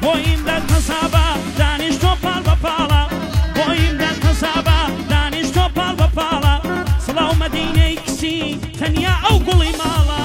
بۆیم دەت هەسابە دانیشتۆ پاڵ بە پاڵە بۆیم دەت هەسابە دانیشتۆ پاڵ بە پاڵە سڵاو مەدینەی کسی تەنیا ئەو گوڵی ماڵە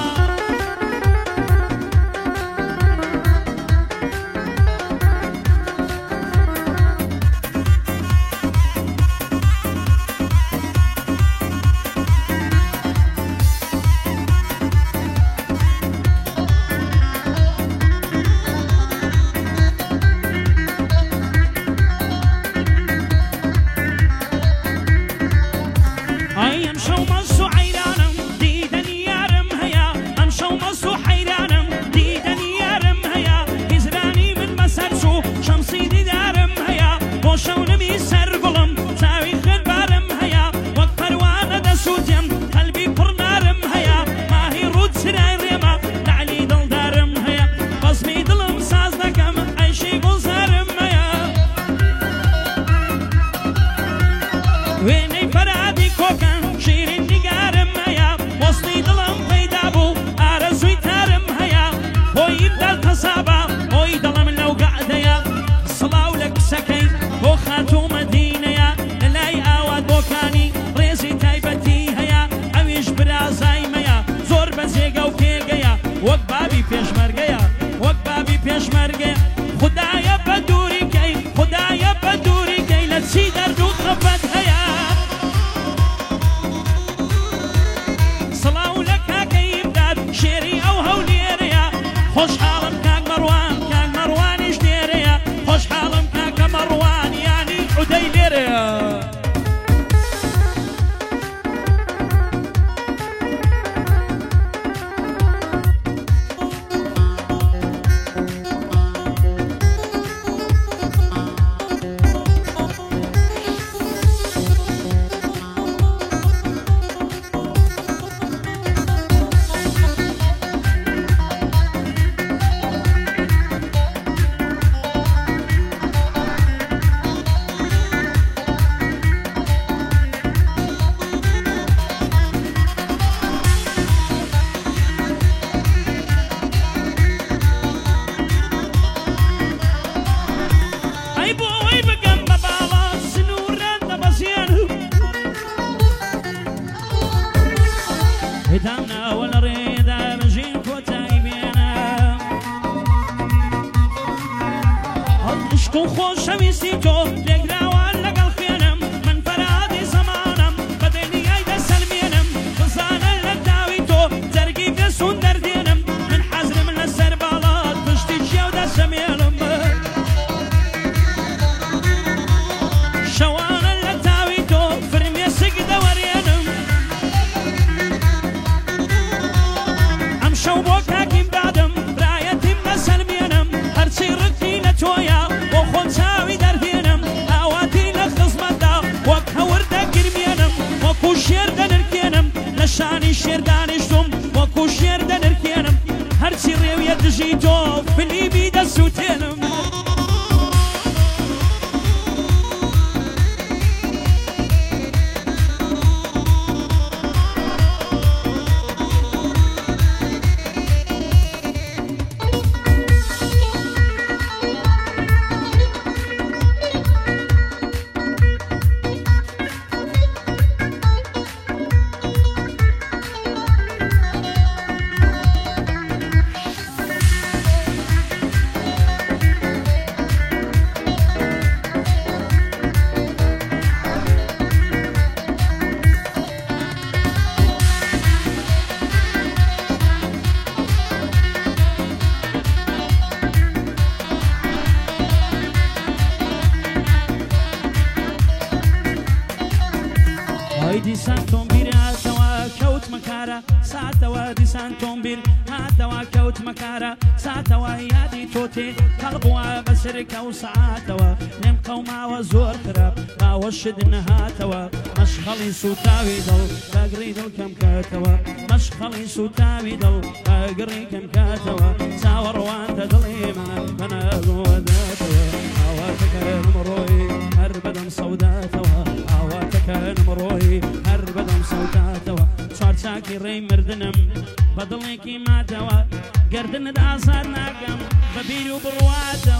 دیسان تۆمبیر هاتەوە کەوت مەکارە ساتەوە دیسان تۆمبیر هاتەوە کەوت مەکارە ساتەوە یادی تۆتێ هەڵبووە بەسەرکە و سعاتەوە لێم قەوماوە زۆر خراپ باوەشت نەهاتەوە مەشخەڵی سوتاوی دڵ بەگڕی دڵ کەم کاتەوە مەشخەڵی سوتاوی دڵ بەگڕی کەم کاتەوە چاوەڕوانتە دڵی منە گۆداتەوە ئاواتەکەم ڕۆی هەر بەدەم سەوداتەوە ئاواتەکەم ڕۆی هەر بەدەم سەوداتەوە چوارچاکی ڕێی مردنم بە دڵێکی ماتەوە گەردنت ئازار ناکەم بە بیر و بڕواتەوە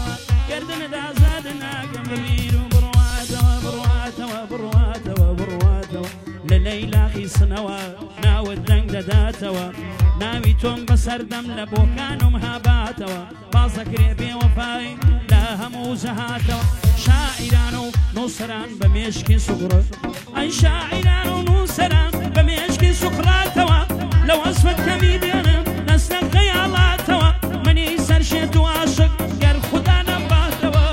گردن دازاد ناگم ببیر و بڕواتەوە بڕواتەوە بڕواتەوە بڕواتەوە لە لەیلاقی سنەوە ناوت دەنگ دەداتەوە ناوی تۆم بەسەردەم لە بۆکانم هاباتەوە بازەکرێ بێوەفای لە هەموو جەهاتەوە شاعیران و نووسەران بە مێشکی سوغڕ ئەی شاعیران و نووسەران بە مێشکی سوقڕاتەوە لەو ئەسفەت کەمی دێنم لەسەر خەیاڵاتەوە منی سەرشێت و عاشق گەر خودا نەباتەوە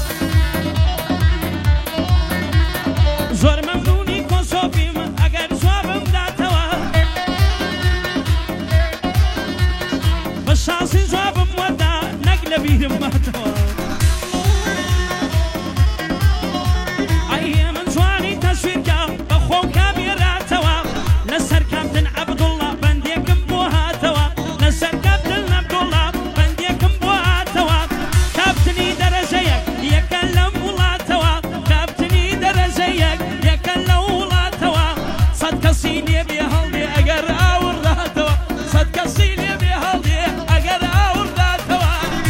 زۆر مەمنونی کۆسۆفیم ئەگەر جوابم داتەوە بە شانسی جوابم وەدا نەک لە بیرم ماتەوە ئەی من جوانی تەسویرکە بە خۆم کابێراتەوە لەسەر کاپتن عەبدوڵڵا بەندێکم بۆ هاتەوە لەسەر کاپتن عەبدوڵڵا بەندێکم بۆ هاتەوە کاپتنی دەرەجەیەک یەکە لەم وڵاتەوە کاپتنی دەرەجەیەک یەکە لە وڵاتەوە سەد کەسی لێ بێ هەڵدێ ئەگەر ئاورداتەوە سەد کەسی لێ بێ هەڵدێ ئەگەر ئاورداتەوە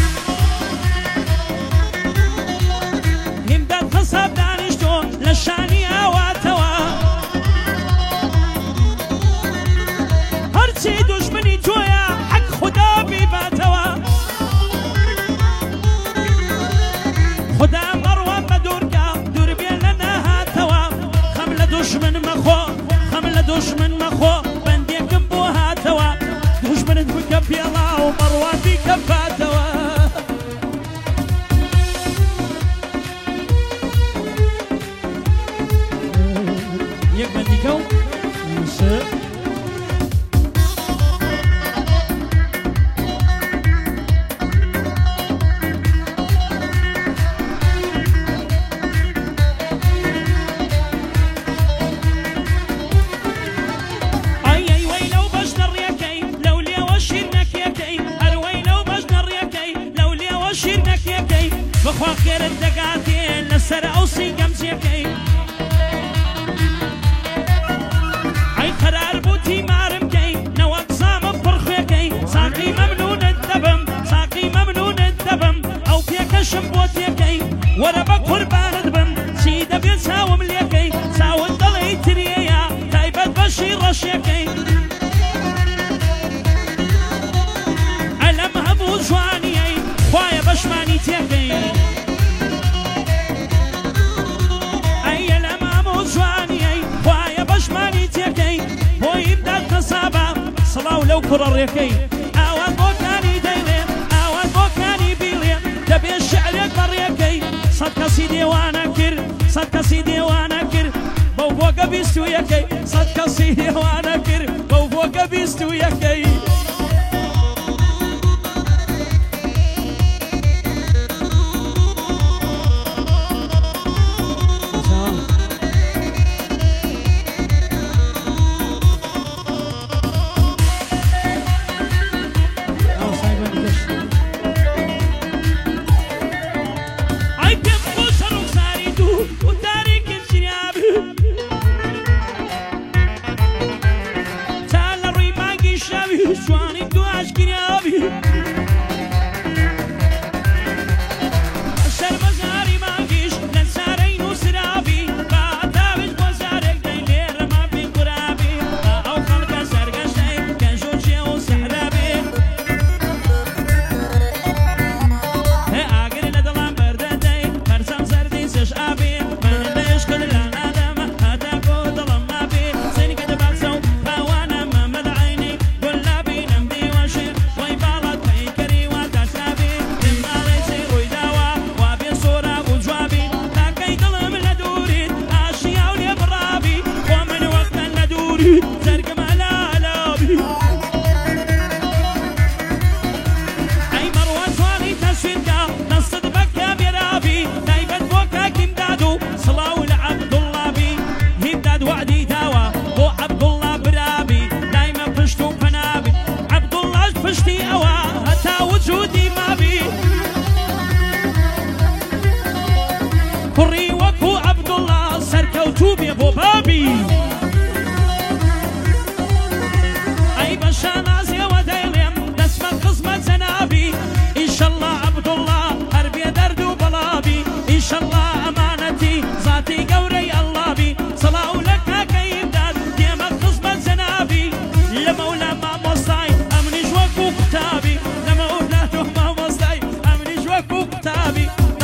هیمداد قەساب دانیشتۆ لە شانی ئاواتەوە هەرچی دوژمنی تۆیە حەق خودا بیباتەوە خودا مەڕوە بە دوورکە دوور بێ لە نەهاتەوە خەم لە دوژمن مەخۆ خەم لە دوژمن مەخۆ بەندێکم بۆ هاتەوە دوژمنت بکە پێڵا و مەڕوا بیکە باتەوە یەک بەندیکە و بخوا خێرت دەگاتێ لەسەر ئەوسی گەمجێکەی ئەی قەرار بوو تیمارمکەی نەوەک زامم پڕخوێکەی ساقی مەمنونت دەبم ساقی مەمنونت دەبم ئەو پێکەشم بۆ تێکەی وەرە بە قوربانت بم چی دەبێت چاوم لێکەی چاوت دەڵێی تریەیە تایبەت بەشی ڕەشێکەی ئەلەم هەموو جوانیەی خوایە بەشمانی تێکەی سڵاو لەو کوڕە ڕێکەی ئاوان بۆکانی دەیڵێ ئاوان بۆکانی بیڵێ دەبێت شعرێک بەڕێکەی سەد کەسی دێوانە کرد سەد کەسی دێوانە کرد بەو بۆگە بیست و یەکەی سەد کەسی دێوانە کرد بەو بۆگە بیست و یەکەی خرابي